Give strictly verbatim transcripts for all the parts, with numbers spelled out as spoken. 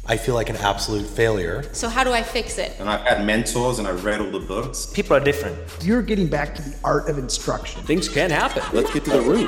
I feel like an absolute failure. So how do I fix it? And I've had mentors and I've read all the books. People are different. You're getting back to the art of instruction. Things can happen. Let's get to the root.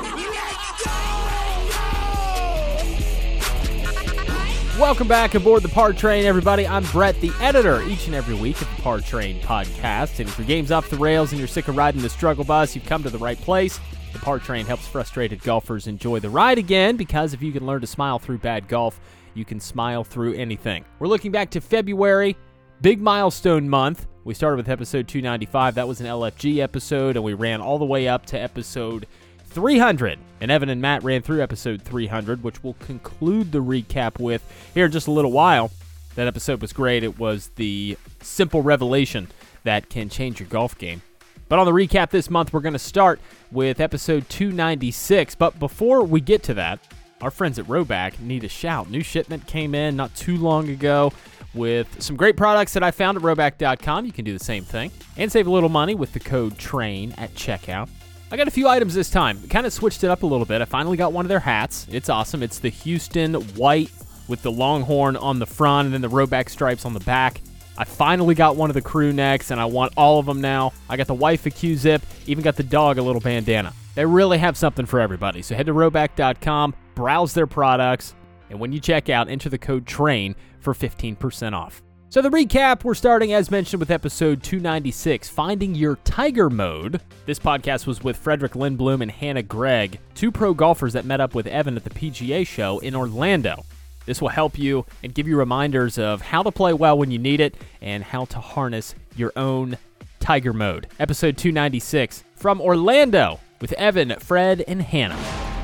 Welcome back aboard the Par Train, everybody. I'm Brett, the editor, each and every week of the Par Train podcast. And if your game's off the rails and you're sick of riding the struggle bus, you've come to the right place. The Par Train helps frustrated golfers enjoy the ride again, because if you can learn to smile through bad golf, you can smile through anything. We're looking back to February, big milestone month. We started with episode two ninety-five. That was an L F G episode, and we ran all the way up to episode three hundred. And Evan and Matt ran through episode three hundred, which we'll conclude the recap with here in just a little while. That episode was great. It was the simple revelation that can change your golf game. But on the recap this month, we're going to start with episode two ninety-six. But before we get to that, our friends at Rhoback need a shout. New shipment came in not too long ago with some great products that I found at Rhoback dot com. You can do the same thing and save a little money with the code TRAIN at checkout. I got a few items this time. Kind of switched it up a little bit. I finally got one of their hats. It's awesome. It's the Houston white with the longhorn on the front and then the Rhoback stripes on the back. I finally got one of the crew necks, and I want all of them now. I got the wife a Q-zip, even got the dog a little bandana. They really have something for everybody. So head to Rhoback dot com, browse their products, and when you check out, enter the code TRAIN for fifteen percent off. So the recap, we're starting, as mentioned, with episode two ninety-six, Finding Your Tiger Mode. This podcast was with Frederick Lindblom and Hannah Gregg, two pro golfers that met up with Evan at the P G A show in Orlando. This will help you and give you reminders of how to play well when you need it and how to harness your own Tiger Mode. Episode two ninety-six from Orlando with Evan, Fred, and Hannah.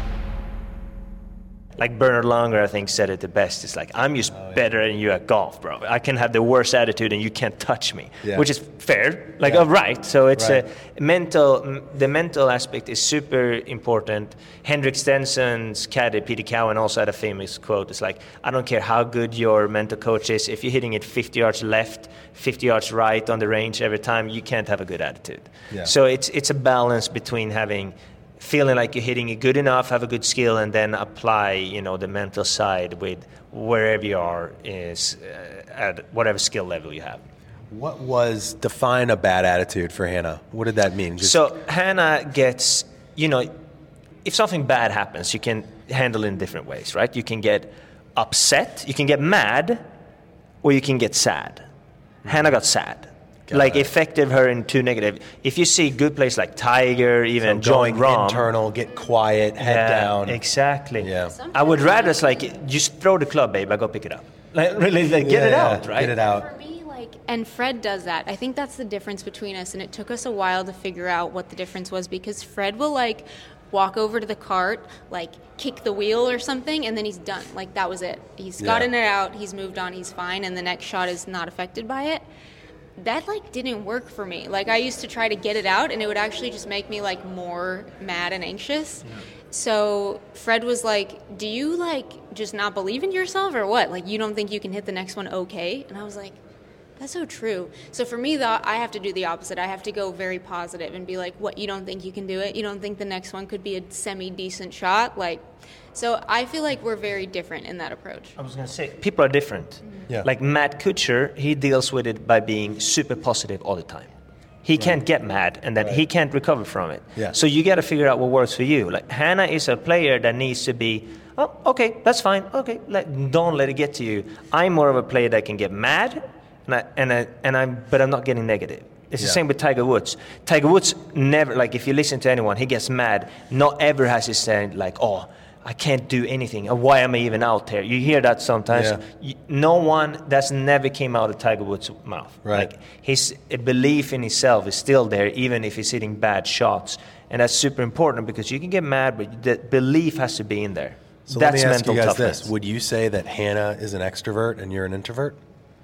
Like Bernard Langer, I think, said it the best. It's like, I'm just oh, yeah. better than you at golf, bro. I can have the worst attitude and you can't touch me, yeah. which is fair. Like, yeah. oh, right. So it's right. a mental, the mental aspect is super important. Henrik Stenson's caddy, Peter Cowan, also had a famous quote. It's like, I don't care how good your mental coach is. If you're hitting it fifty yards left, fifty yards right on the range every time, you can't have a good attitude. Yeah. So it's it's a balance between having feeling like you're hitting it good enough, have a good skill, and then apply, you know, the mental side with wherever you are is uh, at whatever skill level you have. What was, define a bad attitude for Hannah? What did that mean? Just... So Hannah gets, you know, if something bad happens, you can handle it in different ways, right? You can get upset, you can get mad, or you can get sad. Mm-hmm. Hannah got sad. Got like it. Affected her in two negative. If you see good players like Tiger, even so Jon Rahm, internal, get quiet, head yeah, down. Exactly. Yeah. I would rather it's like just throw the club, babe. I go pick it up. Like really, like, get yeah, it yeah, out, right? Get it out. For me, like, and Fred does that. I think that's the difference between us, and it took us a while to figure out what the difference was, because Fred will like walk over to the cart, like kick the wheel or something, and then he's done. Like that was it. He's yeah. gotten it out. He's moved on. He's fine, and the next shot is not affected by it. That like didn't work for me. Like I used to try to get it out, and it would actually just make me like more mad and anxious. Yeah. So Fred was like, do you like just not believe in yourself or what? Like you don't think you can hit the next one okay? And I was like, that's so true. So for me, though, I have to do the opposite. I have to go very positive and be like, what, you don't think you can do it? You don't think the next one could be a semi-decent shot? Like, so I feel like we're very different in that approach. I was going to say, people are different. Mm-hmm. Yeah. Like Matt Kuchar, he deals with it by being super positive all the time. He right. can't get mad, and then right. he can't recover from it. Yeah. So you got to figure out what works for you. Like Hannah is a player that needs to be, oh, okay, that's fine. Okay, let, don't let it get to you. I'm more of a player that can get mad, and I, and I, and I'm, but I'm not getting negative. It's yeah. the same with Tiger Woods. Tiger Woods never, like if you listen to anyone, he gets mad. Not ever has he said like, oh, I can't do anything. Or why am I even out there? You hear that sometimes. Yeah. You, no one, that's never came out of Tiger Woods' mouth. Right. Like his belief in himself is still there, even if he's hitting bad shots. And that's super important because you can get mad, but the belief has to be in there. So that's let me ask mental you guys toughness. this. Would you say that Hannah is an extrovert and you're an introvert?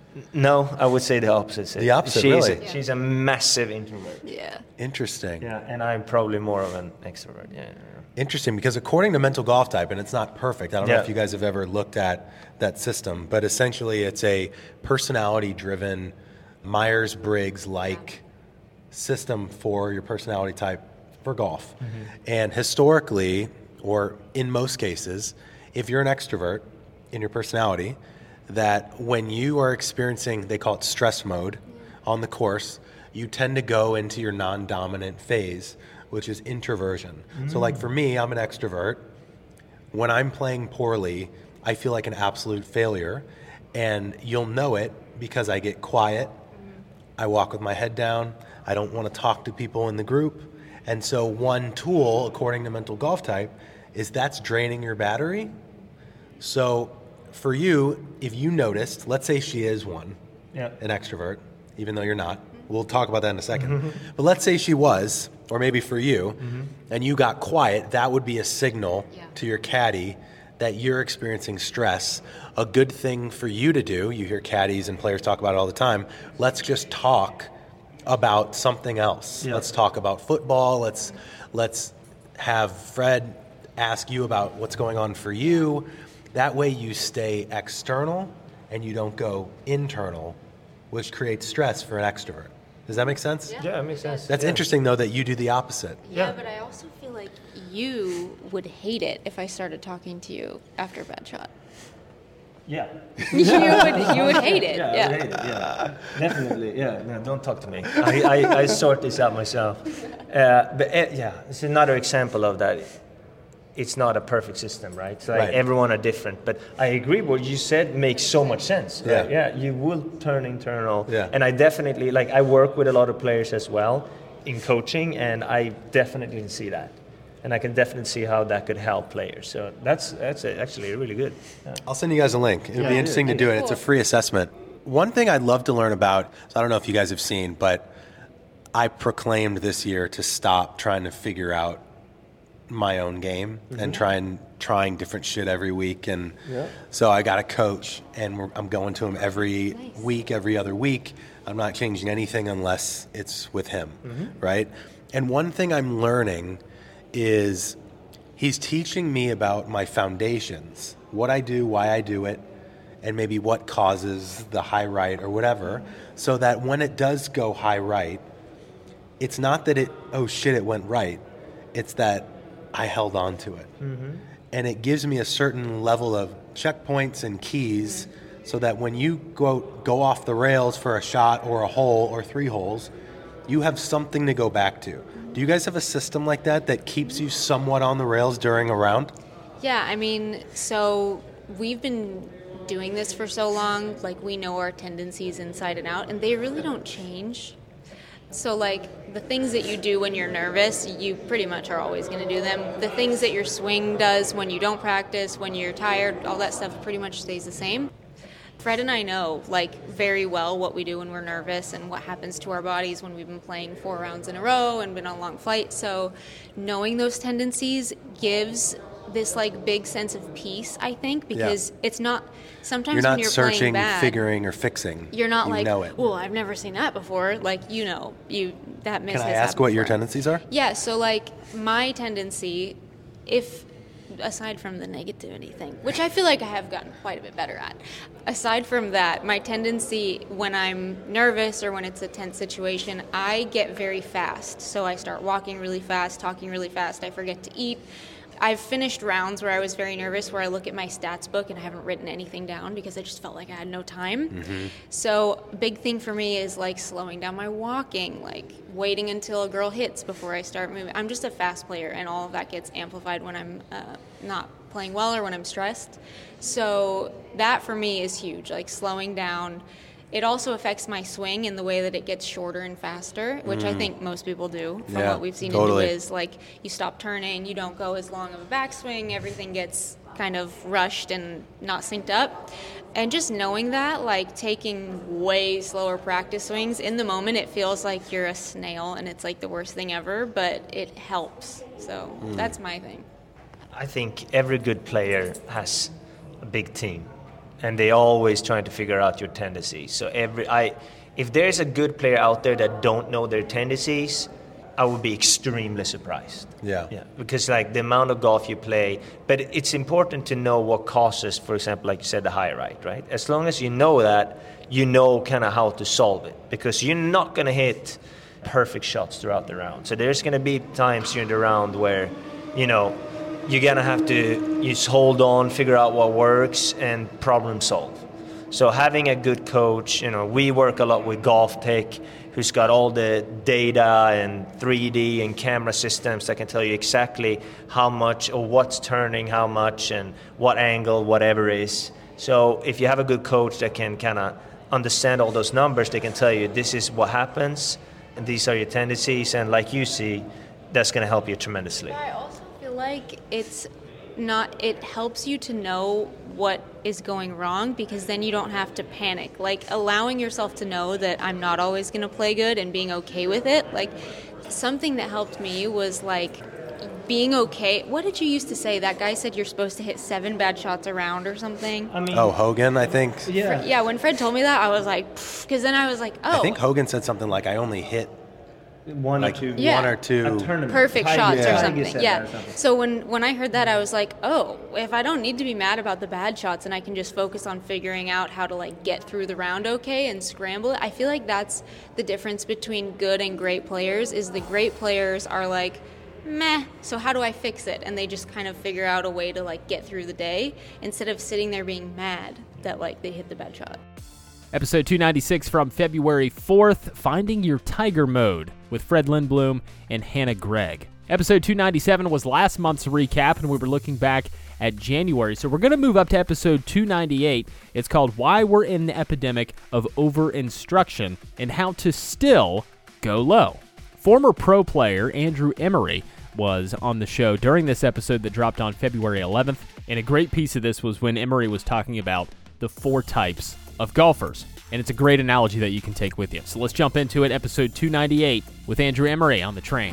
No, I would say the opposite. The opposite, she's really? A, yeah. She's a massive introvert. Yeah. Interesting. Yeah, and I'm probably more of an extrovert. Yeah. Interesting, because according to Mental Golf Type, and it's not perfect, I don't yeah. know if you guys have ever looked at that system, but essentially it's a personality-driven, Myers-Briggs-like system for your personality type for golf. Mm-hmm. And historically, or in most cases, if you're an extrovert in your personality, that when you are experiencing, they call it stress mode on the course, you tend to go into your non-dominant phase, which is introversion. Mm. So like for me, I'm an extrovert. When I'm playing poorly, I feel like an absolute failure, and you'll know it because I get quiet. I walk with my head down. I don't want to talk to people in the group. And so one tool, according to Mental Golf Type, is that's draining your battery. So for you, if you noticed, let's say she is one, yeah. an extrovert, even though you're not. We'll talk about that in a second. But let's say she was, or maybe for you, mm-hmm. and you got quiet, that would be a signal yeah. to your caddy that you're experiencing stress. A good thing for you to do, you hear caddies and players talk about it all the time, let's just talk about something else. Yeah. Let's talk about football. Let's let's have Fred ask you about what's going on for you. That way you stay external and you don't go internal, which creates stress for an extrovert. Does that make sense? Yeah, yeah it makes sense. That's yeah. interesting, though, that you do the opposite. Yeah, yeah, but I also feel like you would hate it if I started talking to you after a bad shot. Yeah. you would you would hate it. Yeah, yeah. I would hate it, yeah. Definitely, yeah. No, don't talk to me. I, I, I sort this out myself. Uh, but uh, yeah, it's another example of that. It's not a perfect system, right? So like right. everyone are different. But I agree what you said makes so much sense. Right? Yeah. Yeah, you will turn internal. Yeah. And I definitely, like I work with a lot of players as well in coaching, and I definitely can see that. And I can definitely see how that could help players. So that's that's actually really good. Yeah. I'll send you guys a link. It'll yeah, be interesting to do it. It's a free assessment. One thing I'd love to learn about, so I don't know if you guys have seen, but I proclaimed this year to stop trying to figure out my own game mm-hmm. and trying trying different shit every week. And yeah. so I got a coach, and we're, I'm going to him every nice. week, every other week. I'm not changing anything unless it's with him, mm-hmm. right? And one thing I'm learning is he's teaching me about my foundations, what I do, why I do it, and maybe what causes the high right or whatever, so that when it does go high right, it's not that it, oh shit, it went right. It's that I held on to it. Mm-hmm. And it gives me a certain level of checkpoints and keys mm-hmm. so that when you go go off the rails for a shot or a hole or three holes, you have something to go back to. Do you guys have a system like that that keeps you somewhat on the rails during a round? Yeah, I mean, so we've been doing this for so long, like we know our tendencies inside and out, and they really don't change. So like the things that you do when you're nervous, you pretty much are always going to do them. The things that your swing does when you don't practice, when you're tired, all that stuff pretty much stays the same. Fred and I know like very well what we do when we're nervous and what happens to our bodies when we've been playing four rounds in a row and been on long flights. So knowing those tendencies gives this like big sense of peace, I think, because yeah. it's not sometimes you're not when you're searching, playing bad, figuring, or fixing. You're not you like, know it. well, I've never seen that before. Like you know, you that miss. Can I has ask what before. your tendencies are? Yeah. So like my tendency, if aside from the negativity thing, which I feel like I have gotten quite a bit better at. Aside from that, my tendency when I'm nervous or when it's a tense situation, I get very fast. So I start walking really fast, talking really fast. I forget to eat. I've finished rounds where I was very nervous, where I look at my stats book and I haven't written anything down because I just felt like I had no time. Mm-hmm. So big thing for me is like slowing down my walking, like waiting until a girl hits before I start moving. I'm just a fast player, and all of that gets amplified when I'm uh, not playing well or when I'm stressed. So that for me is huge, like slowing down. It also affects my swing in the way that it gets shorter and faster, which mm. I think most people do from yeah, what we've seen totally. in the Wiz. Like, you stop turning, you don't go as long of a backswing, everything gets kind of rushed and not synced up. And just knowing that, like taking way slower practice swings, in the moment it feels like you're a snail and it's like the worst thing ever, but it helps. So mm. that's my thing. I think every good player has a big team. And they always trying to figure out your tendencies. So every I, if there's a good player out there that don't know their tendencies, I would be extremely surprised. Yeah. Yeah. Because like the amount of golf you play, but it's important to know what causes, for example, like you said, the high right, right? As long as you know that, you know kind of how to solve it. Because you're not going to hit perfect shots throughout the round. So there's going to be times during the round where, you know, you're going to have to just hold on, figure out what works, and problem solve. So having a good coach, you know, we work a lot with Golf Tech, who's got all the data and three D and camera systems that can tell you exactly how much or what's turning how much and what angle, whatever is. So if you have a good coach that can kind of understand all those numbers, they can tell you this is what happens and these are your tendencies, and like you see, that's going to help you tremendously. I also feel like it's not, it helps you to know what is going wrong, because then you don't have to panic. Like, allowing yourself to know that I'm not always going to play good and being okay with it. Like, something that helped me was like being okay. What did you used to say? That guy said you're supposed to hit seven bad shots a round or something. I mean, oh, Hogan, I think. Yeah. Yeah, when Fred told me that, I was like, because then I was like, oh. I think Hogan said something like, I only hit one like or two, yeah. one or two perfect shots yeah. or something. Yeah. Or something. So when, when I heard that, I was like, oh, if I don't need to be mad about the bad shots and I can just focus on figuring out how to like get through the round okay and scramble it, I feel like that's the difference between good and great players. Is the great players are like, meh, so how do I fix it? And they just kind of figure out a way to like get through the day instead of sitting there being mad that like they hit the bad shot. Episode two ninety-six from February fourth, Finding Your Tiger Mode with Fred Lindblom and Hannah Gregg. Episode two ninety-seven was last month's recap, and we were looking back at January. So we're going to move up to episode two ninety-eight. It's called Why We're in the Epidemic of Over-Instruction and How to Still Go Low. Former pro player Andrew Emery was on the show during this episode that dropped on February eleventh, and a great piece of this was when Emery was talking about the four types of golfers, and it's a great analogy that you can take with you. So let's jump into it, episode two ninety-eight with Andrew Emery on the train.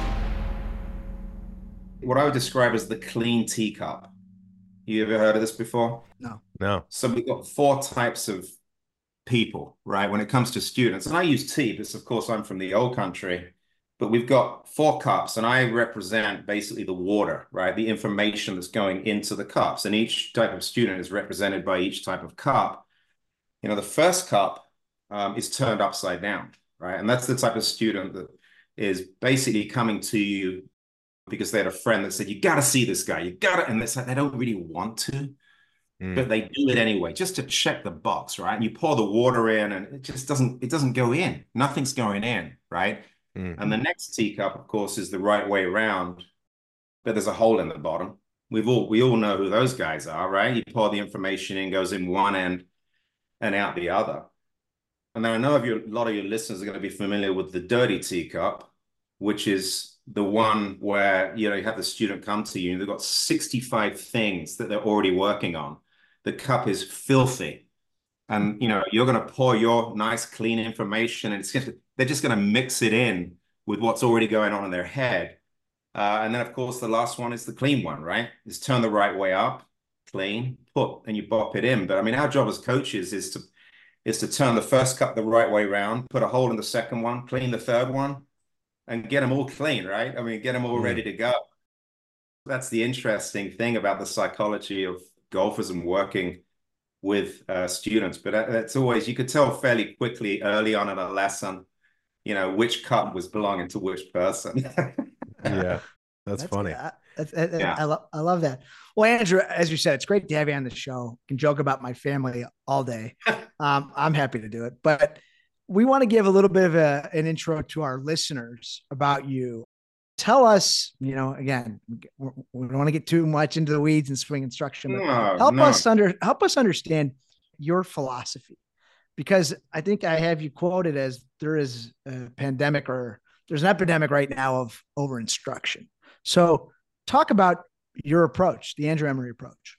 What I would describe as the clean teacup. You ever heard of this before? No. No. So we've got four types of people, right, when it comes to students. And I use tea because, of course, I'm from the old country. But we've got four cups, and I represent basically the water, right, the information that's going into the cups. And each type of student is represented by each type of cup. You know, the first cup um, is turned upside down, right? And that's the type of student that is basically coming to you because they had a friend that said, you got to see this guy, you got to, and it's like they don't really want to, mm. but they do it anyway, just to check the box, right? And you pour the water in and it just doesn't, it doesn't go in. Nothing's going in, right? Mm. And the next teacup, of course, is the right way around, but there's a hole in the bottom. We've all, we all know who those guys are, right? You pour the information in, goes in one end and out the other. And then I know of you, a lot of your listeners are going to be familiar with the dirty teacup, which is the one where, you know, you have the student come to you and they've got sixty-five things that they're already working on. The cup is filthy. And, you know, you're going to pour your nice, clean information and it's just, they're just going to mix it in with what's already going on in their head. Uh, and then, of course, the last one is the clean one, right? It's turn the right way up, clean, put, and you bop it in. But I mean, our job as coaches is to is to turn the first cup the right way around, put a hole in the second one, clean the third one, and get them all clean, right? I mean, get them all mm. ready to go. That's the interesting thing about the psychology of golfers and working with uh, students. But it's always, you could tell fairly quickly early on in a lesson, you know, which cup was belonging to which person. Yeah, that's, that's funny. Uh, that's, uh, yeah. I, lo- I love that. Well, Andrew, as you said, it's great to have you on the show. I can joke about my family all day. Um, I'm happy to do it. But we want to give a little bit of a, an intro to our listeners about you. Tell us, you know, again, we don't want to get too much into the weeds and swing instruction, but no, help no. us under help us understand your philosophy, because I think I have you quoted as there is a pandemic or there's an epidemic right now of over instruction. So talk about your approach, the Andrew Emery approach.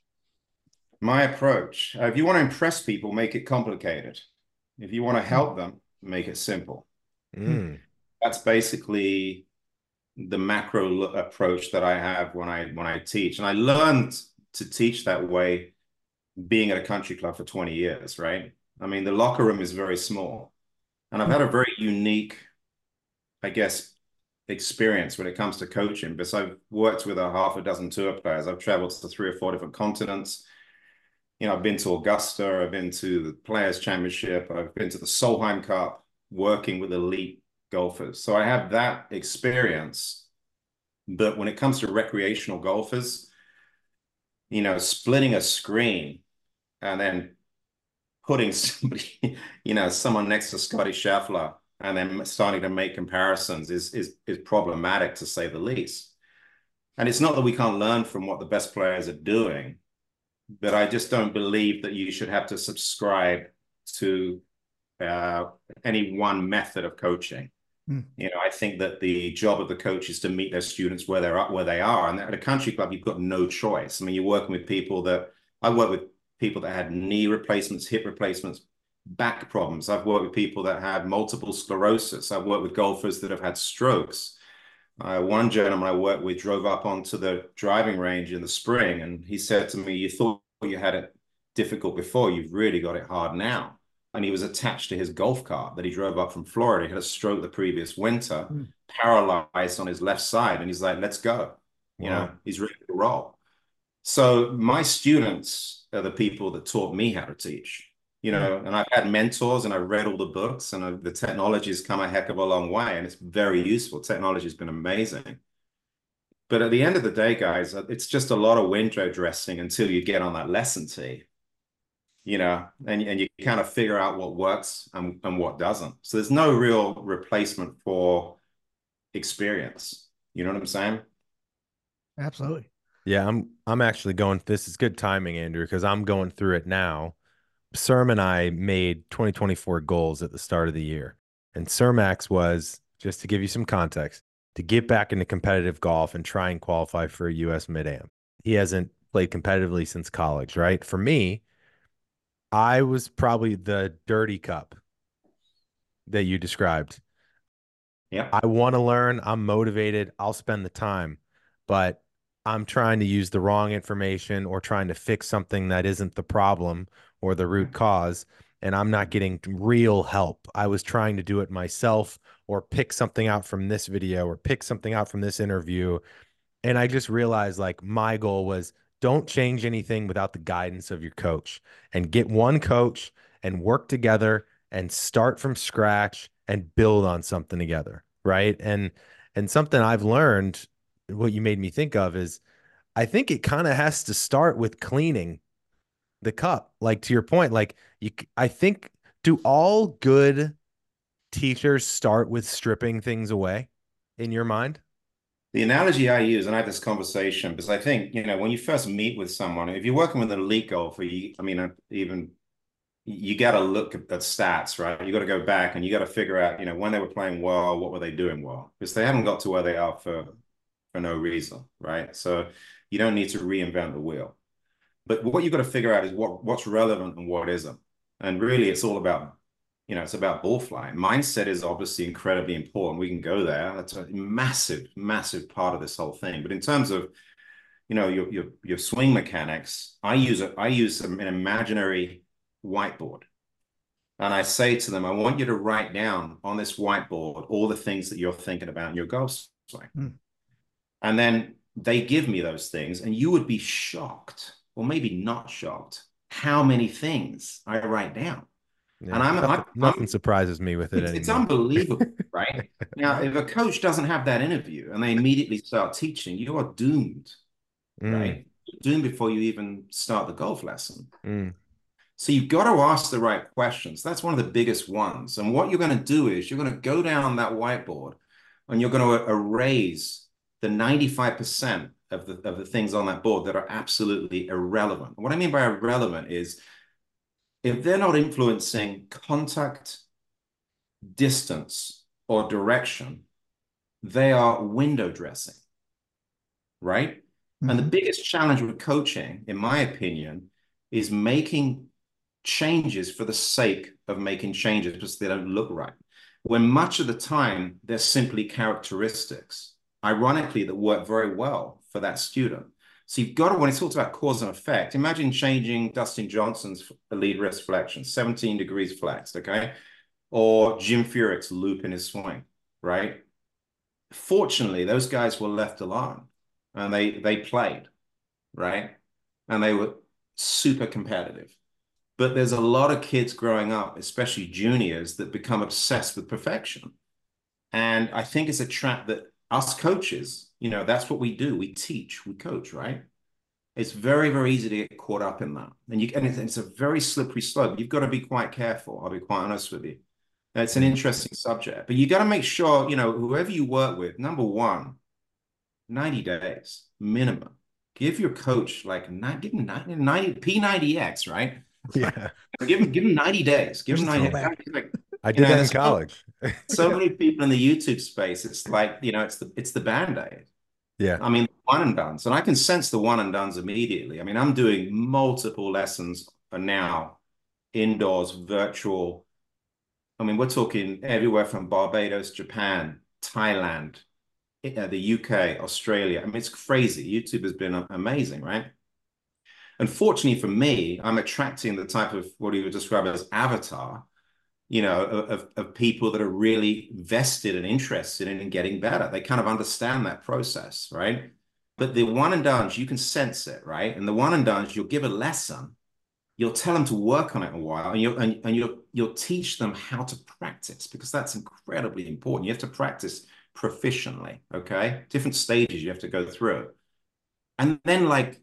My approach, uh, if you want to impress people, make it complicated. If you want to help them, make it simple. Mm. That's basically the macro approach that I have when I when I teach. And I learned to teach that way being at a country club for twenty years, right? I mean, the locker room is very small. And I've had a very unique, I guess, experience when it comes to coaching, because I've worked with a half a dozen tour players. I've traveled to three or four different continents. You know, I've been to Augusta, I've been to the Players Championship, I've been to the Solheim Cup, working with elite golfers. So I have that experience. But when it comes to recreational golfers, you know, splitting a screen and then putting somebody, you know, someone next to Scotty Scheffler and then starting to make comparisons is, is, is problematic, to say the least. And it's not that we can't learn from what the best players are doing, but I just don't believe that you should have to subscribe to uh, any one method of coaching. Mm. You know, I think that the job of the coach is to meet their students where they're at, where they are. And at a country club, you've got no choice. I mean, you're working with people that, I work with people that had knee replacements, hip replacements, back problems. I've worked with people that had multiple sclerosis. I've worked with golfers that have had strokes. Uh, one gentleman I worked with drove up onto the driving range in the spring, and he said to me, "You thought you had it difficult before, you've really got it hard now." And he was attached to his golf cart that he drove up from Florida. He had a stroke the previous winter, mm. paralyzed on his left side. And he's like, "Let's go." You wow. know, he's ready to roll. So my students are the people that taught me how to teach, you know, mm. and I've had mentors and I've read all the books, and I've, the technology has come a heck of a long way, and it's very useful. Technology has been amazing. But at the end of the day, guys, it's just a lot of window dressing until you get on that lesson tee. You know, and, and you kind of figure out what works and, and what doesn't. So there's no real replacement for experience. You know what I'm saying? Absolutely. Yeah, I'm I'm actually going, this is good timing, Andrew, because I'm going through it now. Serm and I made twenty twenty-four goals at the start of the year. And Sermax was, just to give you some context, to get back into competitive golf and try and qualify for a U S Mid-Am. He hasn't played competitively since college, right? For me, I was probably the dirty cup that you described. Yeah. I want to learn. I'm motivated. I'll spend the time, but I'm trying to use the wrong information or trying to fix something that isn't the problem or the root cause. And I'm not getting real help. I was trying to do it myself or pick something out from this video or pick something out from this interview. And I just realized, like, my goal was, don't change anything without the guidance of your coach, and get one coach and work together and start from scratch and build on something together. Right. And, and something I've learned, what you made me think of is, I think it kind of has to start with cleaning the cup. Like, to your point, like you, I think, do all good teachers start with stripping things away in your mind? The analogy I use, and I had this conversation, because I think, you know, when you first meet with someone, if you're working with an elite golfer, you, I mean, even you got to look at, at stats, right? You got to go back and you got to figure out, you know, when they were playing well, what were they doing well? Because they haven't got to where they are for, for no reason, right? So you don't need to reinvent the wheel. But what you've got to figure out is what, what's relevant and what isn't. And really, it's all about, you know, it's about ball flight. Mindset is obviously incredibly important. We can go there. That's a massive, massive part of this whole thing. But in terms of, you know, your your, your swing mechanics, I use a, I use an imaginary whiteboard. And I say to them, I want you to write down on this whiteboard all the things that you're thinking about in your golf swing. Hmm. And then they give me those things, and you would be shocked, or maybe not shocked, how many things I write down. Yeah, and I'm nothing, I'm, nothing surprises me with it it's, anymore. It's unbelievable, right? Now, if a coach doesn't have that interview and they immediately start teaching, you are doomed, mm. right? You're doomed before you even start the golf lesson. Mm. So you've got to ask the right questions. That's one of the biggest ones. And what you're going to do is you're going to go down that whiteboard and you're going to erase the ninety-five percent of the, of the things on that board that are absolutely irrelevant. What I mean by irrelevant is, if they're not influencing contact, distance, or direction, they are window dressing, right? Mm-hmm. And the biggest challenge with coaching, in my opinion, is making changes for the sake of making changes because they don't look right. When much of the time, they're simply characteristics, ironically, that work very well for that student. So you've got to, when it talks about cause and effect, imagine changing Dustin Johnson's lead wrist flexion, seventeen degrees flexed, okay? Or Jim Furyk's loop in his swing, right? Fortunately, those guys were left alone and they, they played, right? And they were super competitive. But there's a lot of kids growing up, especially juniors, that become obsessed with perfection. And I think it's a trap that us coaches, you know, that's what we do. We teach, we coach, right? It's very, very easy to get caught up in that. And you and it's, it's a very slippery slope. You've got to be quite careful. I'll be quite honest with you. It's an interesting subject, but you got to make sure, you know, whoever you work with, number one, ninety days minimum. Give your coach like give him ninety, ninety P ninety X, right? Yeah. Give him give him ninety days. Give him ninety. Like, I did know, that in college. So many people in the YouTube space. It's like, you know, it's the it's the Band-Aid. Yeah. I mean, one and dones, and I can sense the one and dones immediately. I mean, I'm doing multiple lessons for now, indoors, virtual. I mean, we're talking everywhere from Barbados, Japan, Thailand, uh, the U K, Australia. I mean, it's crazy. YouTube has been amazing, right? Unfortunately for me, I'm attracting the type of what you would describe as avatar, you know, of, of people that are really vested and interested in, in getting better. They kind of understand that process, right? But the one and dones, you can sense it, right? And the one and dones, you'll give a lesson, you'll tell them to work on it a while, and you'll and, and you'll you'll teach them how to practice, because that's incredibly important. You have to practice proficiently, okay? Different stages you have to go through. And then like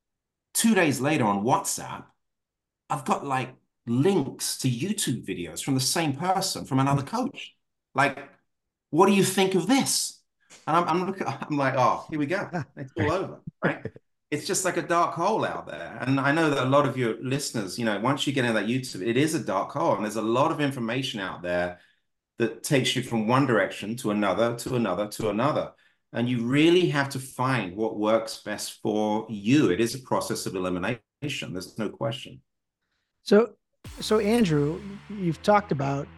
two days later on WhatsApp, I've got like links to YouTube videos from the same person, from another coach. Like, what do you think of this? And I'm, I'm looking, I'm like, oh, here we go. It's all over, right? It's just like a dark hole out there. And I know that a lot of your listeners, you know, once you get into that YouTube, it is a dark hole. And there's a lot of information out there that takes you from one direction to another, to another, to another. And you really have to find what works best for you. It is a process of elimination. There's no question. So, so Andrew, you've talked about,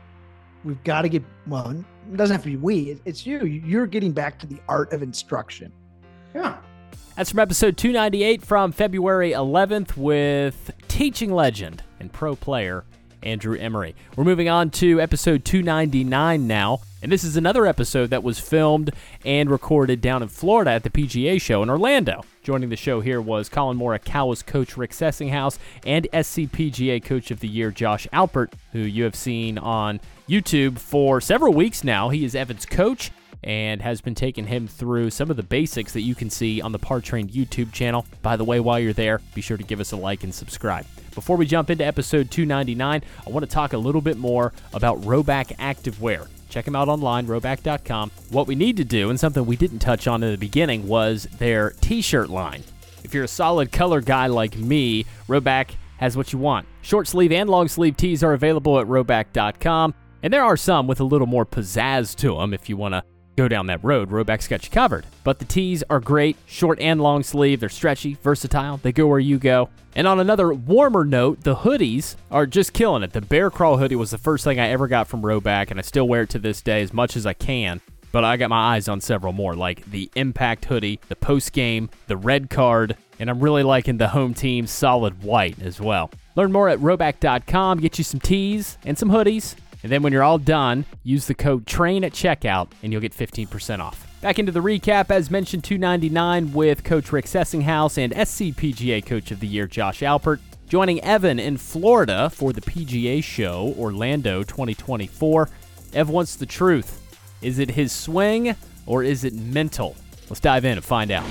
we've got to get, well, it doesn't have to be we, it's you. You're getting back to the art of instruction. Yeah. That's from episode two ninety-eight from February eleventh with teaching legend and pro player Andrew Emery. We're moving on to episode two ninety-nine now, and this is another episode that was filmed and recorded down in Florida at the P G A show in Orlando. Joining the show here was Collin Morikawa's coach Rick Sessinghaus and S C P G A Coach of the Year Josh Alpert, who you have seen on YouTube for several weeks now. He is Evan's coach and has been taking him through some of the basics that you can see on the Par Trained YouTube channel. By the way, while you're there, be sure to give us a like and subscribe. Before we jump into episode two ninety-nine, I want to talk a little bit more about Rhoback Activewear. Check them out online, rhoback dot com. What we need to do, and something we didn't touch on in the beginning, was their t-shirt line. If you're a solid color guy like me, Rhoback has what you want. Short sleeve and long sleeve tees are available at rhoback dot com, and there are some with a little more pizzazz to them if you want to go down that road. Rhoback's got you covered. But the tees are great, short and long sleeve. They're stretchy, versatile. They go where you go. And on another warmer note, the hoodies are just killing it. The Bear Crawl hoodie was the first thing I ever got from Rhoback, and I still wear it to this day as much as I can. But I got my eyes on several more, like the Impact hoodie, the Post Game, the Red Card, and I'm really liking the home team solid white as well. Learn more at rhoback dot com. Get you some tees and some hoodies. And then when you're all done, use the code TRAIN at checkout, and you'll get fifteen percent off. Back into the recap, as mentioned, two ninety-nine with Coach Rick Sessinghaus and S C P G A Coach of the Year Josh Alpert, joining Evan in Florida for the P G A Show Orlando twenty twenty-four. Ev wants the truth. Is it his swing or is it mental? Let's dive in and find out.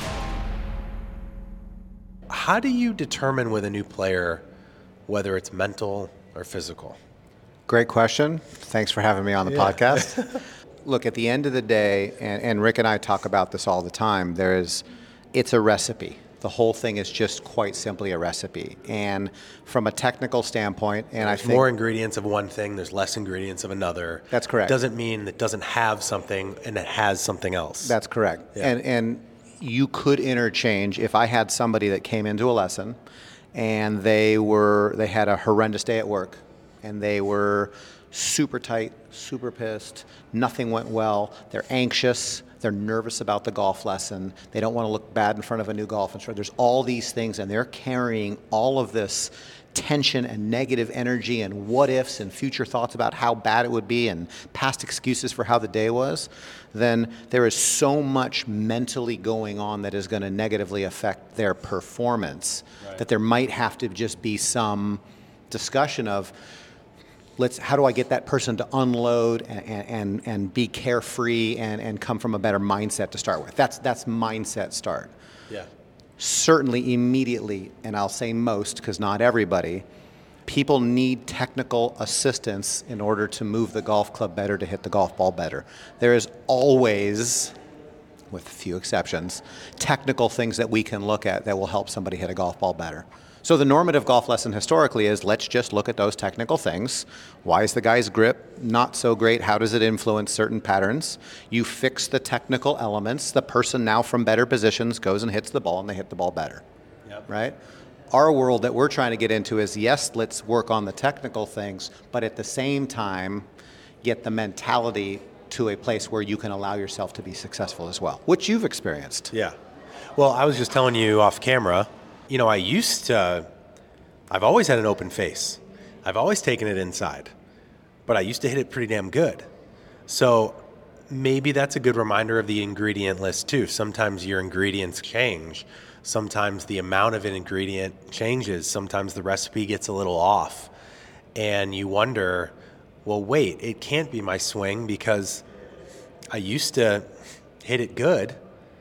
How do you determine with a new player whether it's mental or physical? Great question. Thanks for having me on the yeah. podcast. Look, at the end of the day, and, and Rick and I talk about this all the time, there is, it's a recipe. The whole thing is just quite simply a recipe. And from a technical standpoint, and there's I think more ingredients of one thing, there's less ingredients of another. That's correct. Doesn't mean it doesn't have something and it has something else. That's correct. Yeah. And and you could interchange. If I had somebody that came into a lesson and they were they had a horrendous day at work, and they were super tight, super pissed, nothing went well, they're anxious, they're nervous about the golf lesson, they don't want to look bad in front of a new golf instructor. There's all these things, and they're carrying all of this tension and negative energy and what ifs and future thoughts about how bad it would be and past excuses for how the day was. Then there is so much mentally going on that is going to negatively affect their performance, right, that there might have to just be some discussion of, let's, how do I get that person to unload and and, and be carefree and, and come from a better mindset to start with? That's that's mindset start. Yeah. certainly immediately, and I'll say most because not everybody, people need technical assistance in order to move the golf club better, to hit the golf ball better. There is always, with a few exceptions, technical things that we can look at that will help somebody hit a golf ball better. So the normative golf lesson historically is, let's just look at those technical things. Why is the guy's grip not so great? How does it influence certain patterns? You fix the technical elements. The person now from better positions goes and hits the ball, and they hit the ball better. Yep. Right? Our world that we're trying to get into is, yes, let's work on the technical things, but at the same time, get the mentality to a place where you can allow yourself to be successful as well, which you've experienced. Yeah. Well, I was just telling you off camera, you know, I used to, I've always had an open face. I've always taken it inside, but I used to hit it pretty damn good. So maybe that's a good reminder of the ingredient list too. Sometimes your ingredients change. Sometimes the amount of an ingredient changes. Sometimes the recipe gets a little off. And you wonder, well, wait, it can't be my swing because I used to hit it good.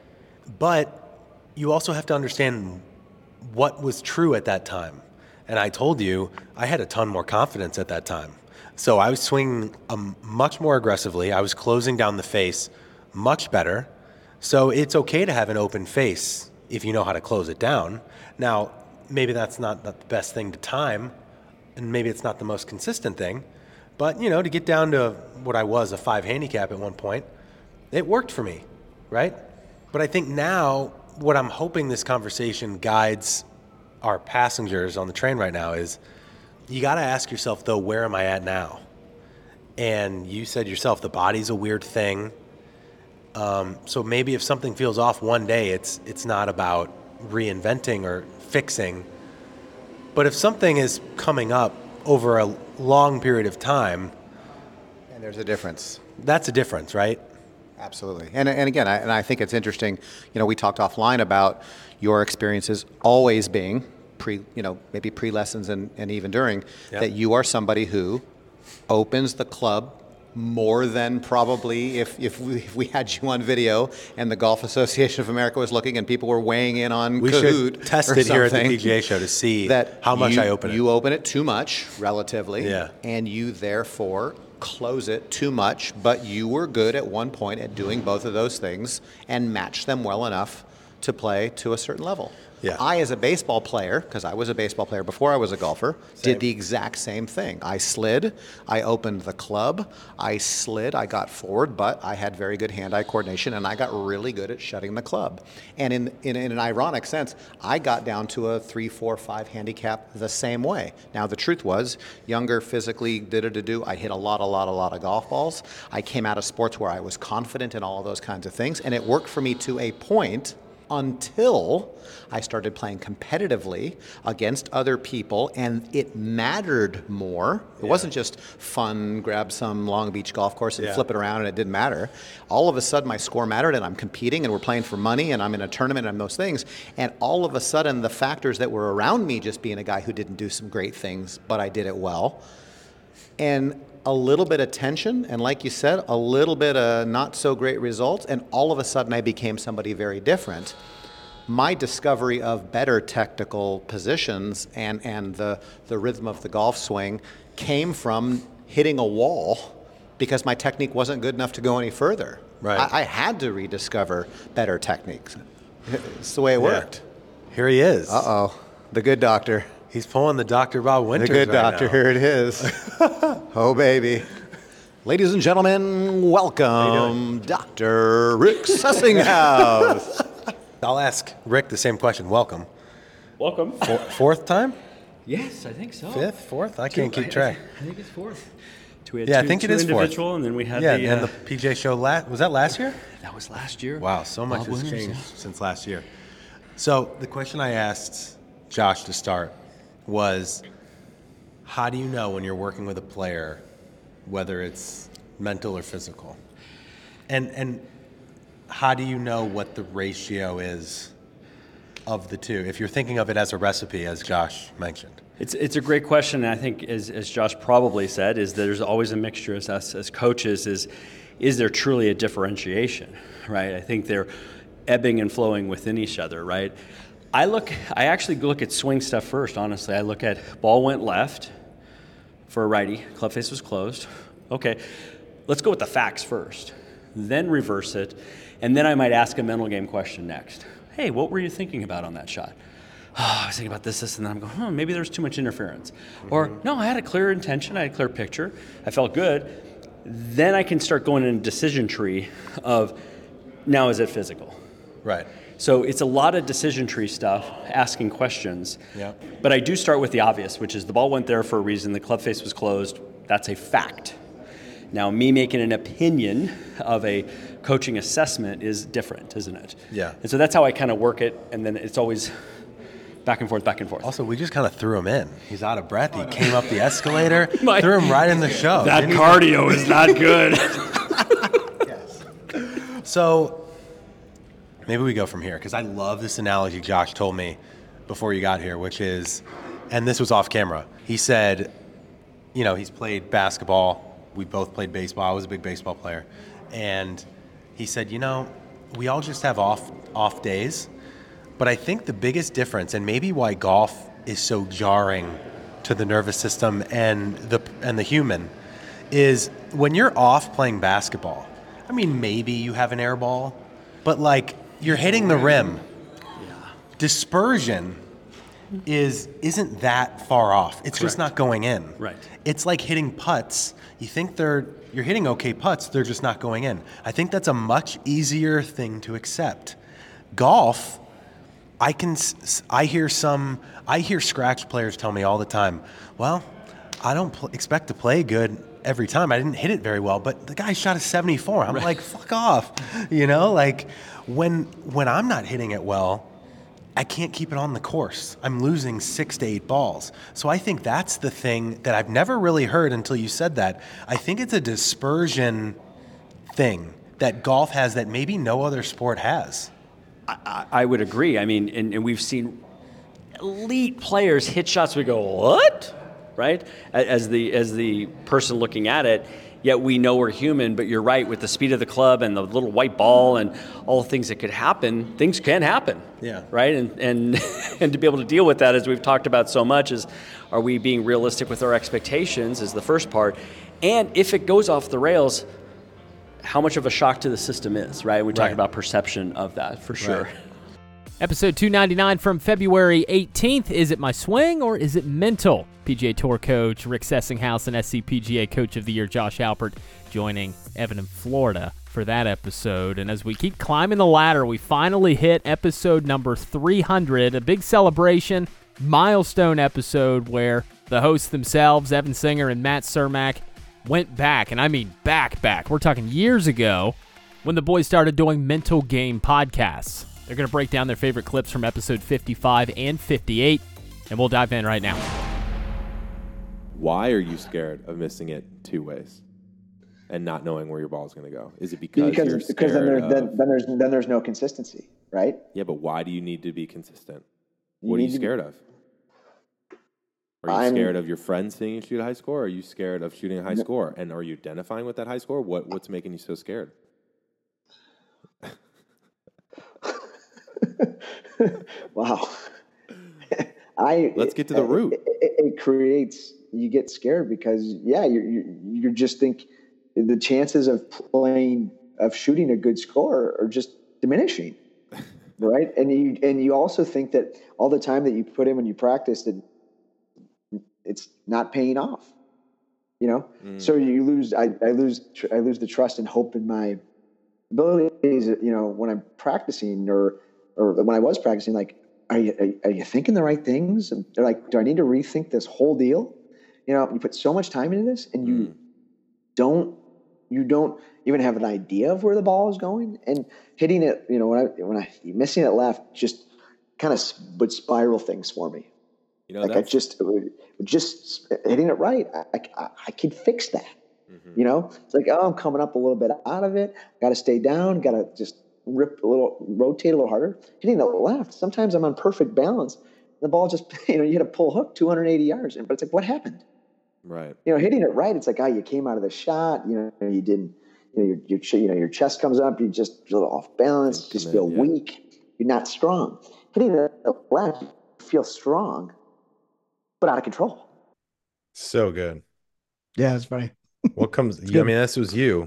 But you also have to understand what was true at that time. And I told you, I had a ton more confidence at that time. So I was swinging um, much more aggressively. I was closing down the face much better. So it's okay to have an open face if you know how to close it down. Now, maybe that's not the best thing to time, and maybe it's not the most consistent thing, but, you know, to get down to what I was, a five handicap at one point, it worked for me, right? But I think now what I'm hoping this conversation guides our passengers on the train right now is, you got to ask yourself, though, where am I at now? And you said yourself, the body's a weird thing. Um, so maybe if something feels off one day, it's it's not about reinventing or fixing. But if something is coming up over a long period of time, and there's a difference. That's a difference, right? Absolutely. And and again, I, and I think it's interesting, you know, we talked offline about your experiences always being pre, you know, maybe pre-lessons and, and even during, yep. that you are somebody who opens the club more than probably if, if, we, if we had you on video and the Golf Association of America was looking and people were weighing in on we Kahoot should test it here at the P G A show to see that how much you, I open it. You open it too much, relatively, yeah. and you therefore close it too much, but you were good at one point at doing both of those things and matched them well enough to play to a certain level. Yeah. I, as a baseball player, because I was a baseball player before I was a golfer, Same. did the exact same thing. I slid, I opened the club, I slid, I got forward, but I had very good hand-eye coordination, and I got really good at shutting the club. And in, in, in an ironic sense, I got down to a three, four, five handicap the same way. Now, the truth was, younger, physically, did-a-do-do, I hit a lot, a lot, a lot of golf balls. I came out of sports where I was confident in all of those kinds of things, and it worked for me to a point until I started playing competitively against other people, and it mattered more. It yeah. wasn't just fun, grab some Long Beach golf course and yeah. flip it around, and it didn't matter. All of a sudden, my score mattered, and I'm competing, and we're playing for money, and I'm in a tournament, and those things. And all of a sudden, the factors that were around me, just being a guy who didn't do some great things, but I did it well, and a little bit of tension, and like you said, a little bit of not so great results, and all of a sudden I became somebody very different. My discovery of better technical positions and, and the, the rhythm of the golf swing came from hitting a wall because my technique wasn't good enough to go any further. Right. I, I had to rediscover better techniques. It's the way it yeah. worked. Here he is. Uh-oh, the good doctor. He's pulling the Doctor Bob Winters. The good right doctor, now. Here it is. Oh, baby. Ladies and gentlemen, welcome Doctor Rick Sessinghaus. I'll ask Rick the same question. Welcome. Welcome. For, fourth time? Yes, I think so. Fifth? Fourth? I Two, can't keep track. I, I think it's fourth. We had yeah, two, I think it two is individual, fourth. And then we had yeah, the... and uh, the P G A show, last, was that last year? That was last year. Wow, so much Bob has Winters, changed yeah. since last year. So the question I asked Josh to start was, how do you know when you're working with a player, whether it's mental or physical? And and how do you know what the ratio is of the two, if you're thinking of it as a recipe, as Josh mentioned? It's it's a great question, and I think, as, as Josh probably said, is that there's always a mixture as us as coaches. Is is there truly a differentiation, right? I think they're ebbing and flowing within each other, right? I look, I actually look at swing stuff first, honestly. I look at ball went left for a righty, club face was closed. Okay, let's go with the facts first, then reverse it, and then I might ask a mental game question next. Hey, what were you thinking about on that shot? Oh, I was thinking about this, this, and then I'm going, oh, maybe there's too much interference. Mm-hmm. Or, no, I had a clear intention, I had a clear picture, I felt good. Then I can start going in a decision tree of, now is it physical? Right. So it's a lot of decision tree stuff, asking questions. Yeah. But I do start with the obvious, which is the ball went there for a reason, the club face was closed, that's a fact. Now, me making an opinion of a coaching assessment is different, isn't it? Yeah. And so that's how I kind of work it, and then it's always back and forth, back and forth. Also, we just kind of threw him in. He's out of breath. He came up the escalator, My, threw him right in the show. That cardio is not good. Yes. So maybe we go from here, because I love this analogy Josh told me before you got here, which is, and this was off camera, he said, you know, he's played basketball. We both played baseball. I was a big baseball player. And he said, you know, we all just have off off days. But I think the biggest difference, and maybe why golf is so jarring to the nervous system and the and the human, is when you're off playing basketball. I mean, maybe you have an air ball, but like you're hitting the rim. Yeah. Dispersion is isn't that far off. It's Correct. Just not going in. Right. It's like hitting putts. You think they're you're hitting okay putts, they're just not going in. I think that's a much easier thing to accept. Golf, I can I hear some I hear scratch players tell me all the time, well, I don't pl- expect to play good every time. I didn't hit it very well, but the guy shot a seventy-four. I'm right. like, fuck off. You know, like when when I'm not hitting it well, I can't keep it on the course. I'm losing six to eight balls. So I think that's the thing that I've never really heard until you said that. I think it's a dispersion thing that golf has that maybe no other sport has. I, I would agree. I mean, and, and we've seen elite players hit shots. We go, what? Right? As the as the person looking at it, yet we know we're human. But you're right, with the speed of the club and the little white ball and all the things that could happen, things can happen. Yeah. Right? And and and to be able to deal with that, as we've talked about so much, is are we being realistic with our expectations is the first part. And if it goes off the rails, how much of a shock to the system is, right? We talk right. about perception of that, for sure. Right. Episode two ninety-nine from February eighteenth. Is it my swing or is it mental? P G A Tour coach Rick Sessinghaus and S C P G A Coach of the Year Josh Alpert joining Evan in Florida for that episode. And as we keep climbing the ladder, we finally hit episode number three hundred, a big celebration, milestone episode where the hosts themselves, Evan Singer and Matt Cermak, went back, and I mean back, back. We're talking years ago when the boys started doing mental game podcasts. They're going to break down their favorite clips from episode fifty-five and fifty-eight, and we'll dive in right now. Why are you scared of missing it two ways and not knowing where your ball is going to go? Is it because, because you're scared because then, there, of... then, then there's then there's no consistency, right? Yeah, but why do you need to be consistent? You what are you scared be... of? Are you I'm... scared of your friends seeing you shoot a high score? Or are you scared of shooting a high no. score? And are you identifying with that high score? What What's making you so scared? Wow. I Let's get to the root. It, it, it creates, you get scared because, yeah, you you you just think the chances of playing, of shooting a good score are just diminishing, right? And you and you also think that all the time that you put in when you practice, that it's not paying off, you know? Mm. So you lose, I, I lose, I lose the trust and hope in my abilities, you know, when I'm practicing or, or when I was practicing, like, are you, are you thinking the right things? And they're like, do I need to rethink this whole deal? You know, you put so much time into this and you mm. don't, you don't even have an idea of where the ball is going, and hitting it, you know, when I, when I missing it left, just kind of would spiral things for me. You know, like I just, it would, just hitting it right. I, I, I could fix that. Mm-hmm. You know, it's like, oh, I'm coming up a little bit out of it. Got to stay down. Got to just rip a little, rotate a little harder. Hitting the left. Sometimes I'm on perfect balance. The ball just, you know, you hit a pull hook two hundred eighty yards, but it's like, what happened? Right. You know, hitting it right. It's like, oh, you came out of the shot. You know, you didn't. You know, your, your you know your chest comes up. You just a little off balance. You just feel yeah. weak. You're not strong. hitting the left feels strong, but out of control. So good. Yeah, it's funny. What comes? I mean, this was you.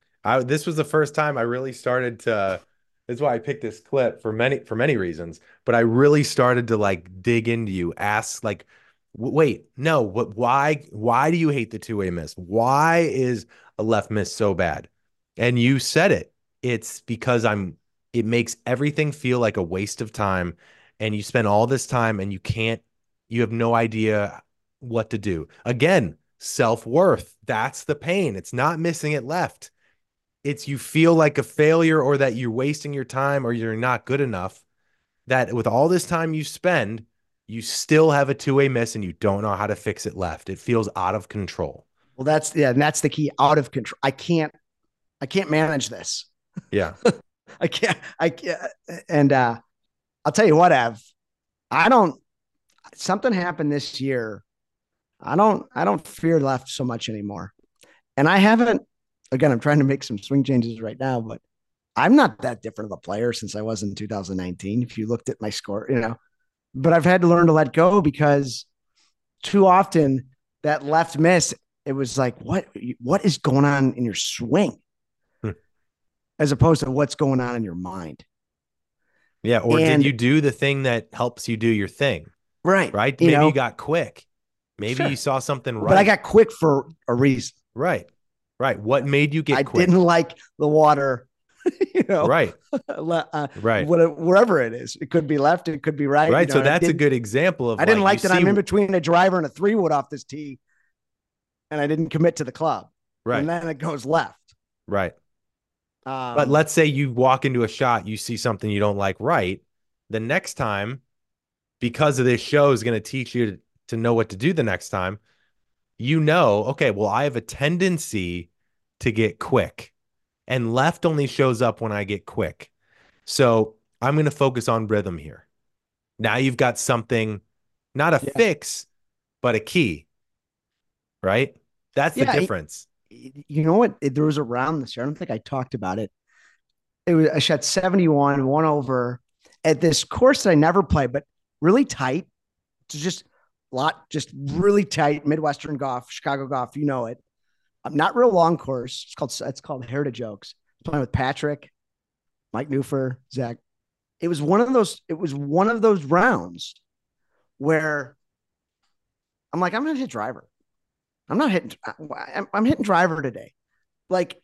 I this was the first time I really started to. This is why I picked this clip for many for many reasons. But I really started to like dig into you, ask like, wait, no, what? Why? Why do you hate the two-way miss? Why is a left miss so bad? And you said it. It's because I'm. It makes everything feel like a waste of time, and you spend all this time and you can't. You have no idea what to do. Again, self-worth. That's the pain. It's not missing it left. It's you feel like a failure or that you're wasting your time or you're not good enough, that with all this time you spend, you still have a two-way miss and you don't know how to fix it left. It feels out of control. Well, that's yeah, and that's the key, out of control. I can't, I can't manage this. Yeah. I can't, I can't. And uh, I'll tell you what, Ev, I don't, something happened this year. I don't, I don't fear left so much anymore. And I haven't, again, I'm trying to make some swing changes right now, but I'm not that different of a player since I was in two thousand nineteen. If you looked at my score, you know, but I've had to learn to let go because too often that left miss, it was like, what, what is going on in your swing? Hmm. As opposed to what's going on in your mind. Yeah. Or and, did you do the thing that helps you do your thing? Right. Right. You Maybe know, you got quick. Maybe sure. you saw something right. But I got quick for a reason. Right. Right. What made you get I quick? didn't like the water, you know, right. uh, right. Whatever, wherever it is. It could be left. It could be right. Right. You know, so that's a good example of, I didn't like, like that see... I'm in between a driver and a three wood off this tee and I didn't commit to the club. Right. And then it goes left. Right. Um, but let's say you walk into a shot, you see something you don't like, right? The next time, because of this show is going to teach you to, to know what to do the next time, you know, okay, well, I have a tendency to get quick, and left only shows up when I get quick. So I'm going to focus on rhythm here. Now you've got something, not a yeah. fix, but a key, right? That's yeah, the difference. It, you know what? There was a round this year. I don't think I talked about it. It was, I shot seventy-one, one over at this course that I never played, but really tight. It's just a lot, just really tight Midwestern golf, Chicago golf. You know it. I'm not real long course. It's called, it's called Heritage Oaks. I was playing with Patrick, Mike Newfer, Zach. It was one of those, it was one of those rounds where I'm like, I'm going to hit driver. I'm not hitting, I'm, I'm hitting driver today. Like,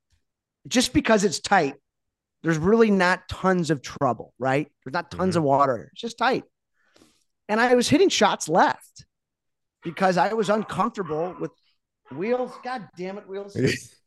just because it's tight, there's really not tons of trouble, right? There's not tons mm-hmm. of water. It's just tight. And I was hitting shots left because I was uncomfortable with wheels. God damn it, wheels.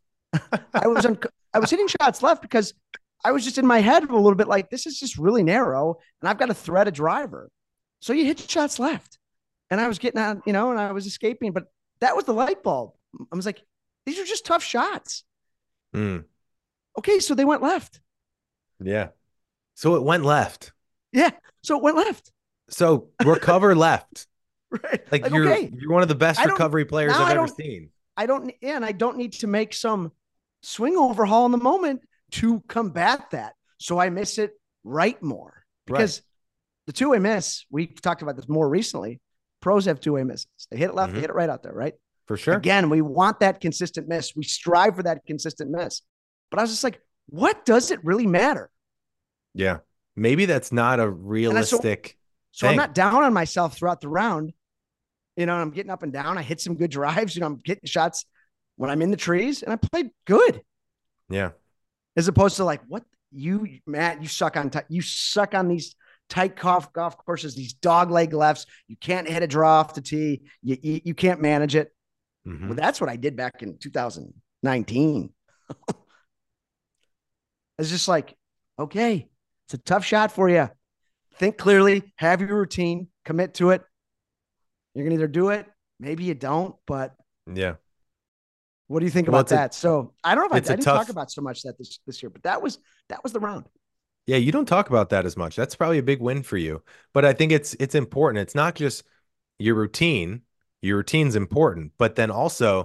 I was, un- I was hitting shots left because I was just in my head a little bit like, this is just really narrow and I've got to thread a driver. So you hit shots left and I was getting out, you know, and I was escaping, but that was the light bulb. I was like, these are just tough shots. Mm. Okay. So they went left. Yeah. So it went left. Yeah. So it went left. So recover left. Right. Like, like you're, okay. you're one of the best recovery players I've ever seen. I don't, yeah, and I don't need to make some swing overhaul in the moment to combat that. So I miss it right more because right. the two-way miss, we talked about this more recently. Pros have two-way misses. They hit it left, mm-hmm. they hit it right out there, right? For sure. Again, we want that consistent miss. We strive for that consistent miss. But I was just like, what does it really matter? Yeah. Maybe that's not a realistic So, so I'm not down on myself throughout the round. You know, I'm getting up and down. I hit some good drives. You know, I'm getting shots when I'm in the trees and I played good. Yeah. As opposed to like, what you, Matt, you suck on, t- you suck on these tight golf, golf courses, these dog leg lefts. You can't hit a draw off the tee. You, you, you can't manage it. Mm-hmm. Well, that's what I did back in two thousand nineteen. It's just like, okay, it's a tough shot for you. Think clearly, have your routine, commit to it. You're going to either do it, maybe you don't, but yeah. What do you think well, about that? A, so I don't know if I, I didn't tough... talk about so much that this, this year, but that was, that was the round. Yeah. You don't talk about that as much. That's probably a big win for you, but I think it's, it's important. It's not just your routine. Your routine's important, but then also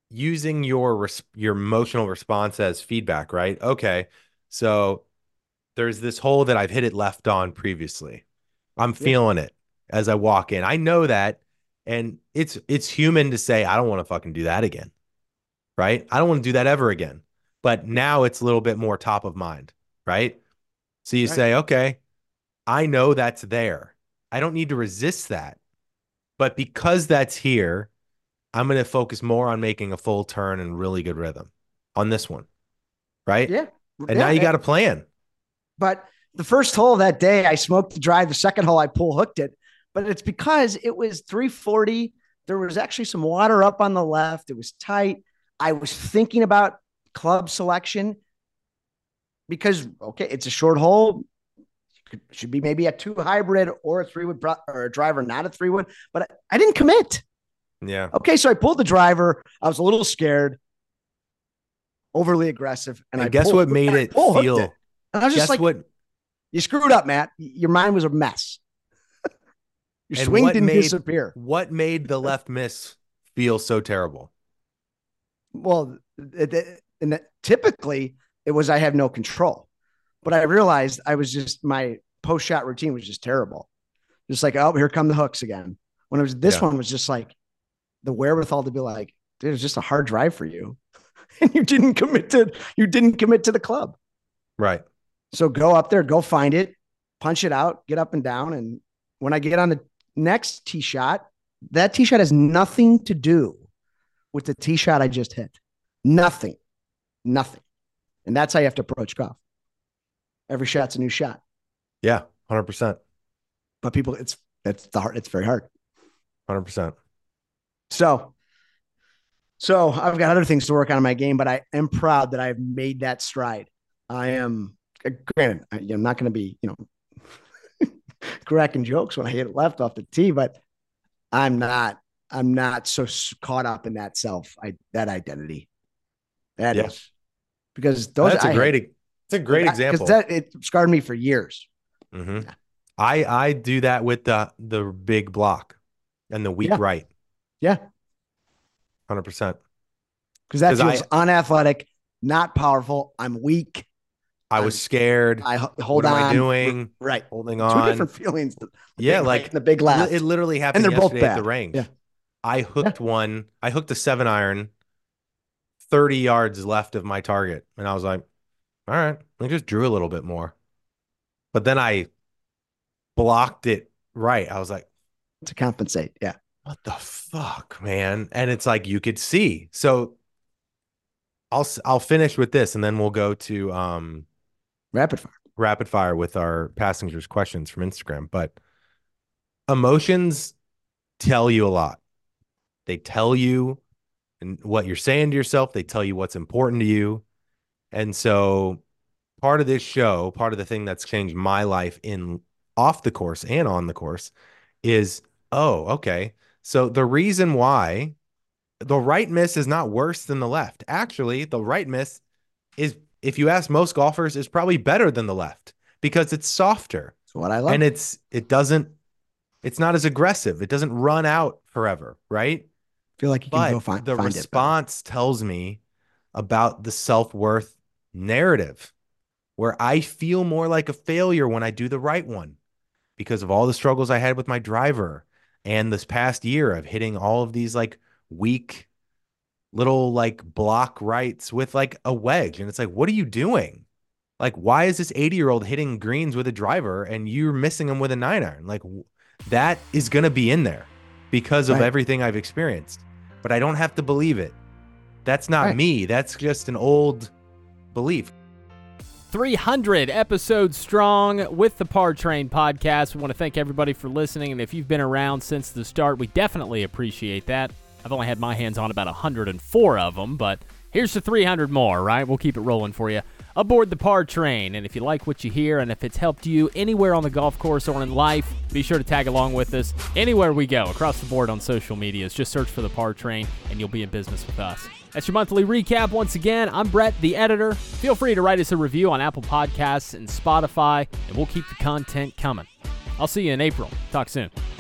using your, res- your emotional response as feedback, right? Okay. So there's this hole that I've hit it left on previously. I'm feeling it as I walk in. I know that. And it's it's human to say, I don't want to fucking do that again. Right? I don't want to do that ever again. But now it's a little bit more top of mind. Right? So you Right. say, okay, I know that's there. I don't need to resist that. But because that's here, I'm going to focus more on making a full turn and really good rhythm on this one. Right? Yeah. And Yeah. now you got a plan. But the first hole that day, I smoked the drive. The second hole, I pull hooked it. But it's because it was three forty. There was actually some water up on the left. It was tight. I was thinking about club selection because, okay, it's a short hole. It should be maybe a two hybrid or a three wood or a driver, not a three wood. But I, I didn't commit. Yeah. Okay, so I pulled the driver. I was a little scared, overly aggressive, and, And I guess pulled- what made I it pull hooked feel? it. And I was just Guess like, what? you screwed up, Matt. Your mind was a mess. Your And swing what didn't made- disappear. What made the left miss feel so terrible? Well, it, it- and that typically it was I have no control, but I realized I was just my post shot routine was just terrible. Just like, oh, here come the hooks again. When it was this Yeah. one was just like the wherewithal to be like, dude, it's just a hard drive for you, and you didn't commit to you didn't commit to the club. Right. So go up there, go find it, punch it out, get up and down, and when I get on the next tee shot, that tee shot has nothing to do with the tee shot I just hit. Nothing. Nothing. And that's how you have to approach golf. Every shot's a new shot. Yeah. one hundred percent. But people, it's it's the hard, it's very hard. one hundred percent. So, so I've got other things to work on in my game, but I am proud that I've made that stride. I am, granted, I, I'm not going to be, you know, cracking jokes when I hit it left off the tee, but I'm not, I'm not so s- caught up in that self, I, that identity. That Yeah. is because those That's a I great. had- It's a great I- 'cause example. that it scarred me for years. Mhm. I I do that with the the big block and the weak Yeah. right. Yeah. one hundred percent. Because that 'Cause I- feels unathletic, not powerful. I'm weak. I was scared. I h- hold what on. am I doing? Right. Holding Two on. different feelings. The Yeah, big like right and the big left. It literally happened And they're both yesterday at the bad. range. Yeah. I hooked one. I hooked a seven iron, thirty yards left of my target, and I was like, "All right." I just drew a little bit more, but then I blocked it right. I was like, to compensate. Yeah. "What the fuck, man?" And it's like you could see. So I'll s- I'll finish with this, and then we'll go to um rapid fire. Rapid fire with our passengers' questions from Instagram. But emotions tell you a lot. They tell you and what you're saying to yourself. They tell you what's important to you. And so part of this show, part of the thing that's changed my life in off the course and on the course is, oh, okay. So the reason why the right miss is not worse than the left. Actually, the right miss is, if you ask most golfers, is probably better than the left because it's softer. That's what I love. And it's it doesn't it's not as aggressive. It doesn't run out forever, right? Feel like you can But go find the find it. response tells me about the self-worth narrative where I feel more like a failure when I do the right one because of all the struggles I had with my driver and this past year of hitting all of these like weak little like block rights with like a wedge. And it's like, what are you doing? Like, why is this eighty year old hitting greens with a driver and you're missing them with a nine iron? Like, w- that is going to be in there because of Right. everything I've experienced, but I don't have to believe it. That's not Right. me. That's just an old belief. three hundred episodes strong with the Par Train podcast. We want to thank everybody for listening, and if you've been around since the start, we definitely appreciate that. I've only had my hands on about one hundred four of them, but here's to three hundred more, right? We'll keep it rolling for you aboard the Par Train. And if you like what you hear and if it's helped you anywhere on the golf course or in life, be sure to tag along with us anywhere we go across the board on social medias. Just search for the Par Train and you'll be in business with us. That's your monthly recap. Once again, I'm Brett, the editor. Feel free to write us a review on Apple Podcasts and Spotify, and we'll keep the content coming. I'll see you in April. Talk soon.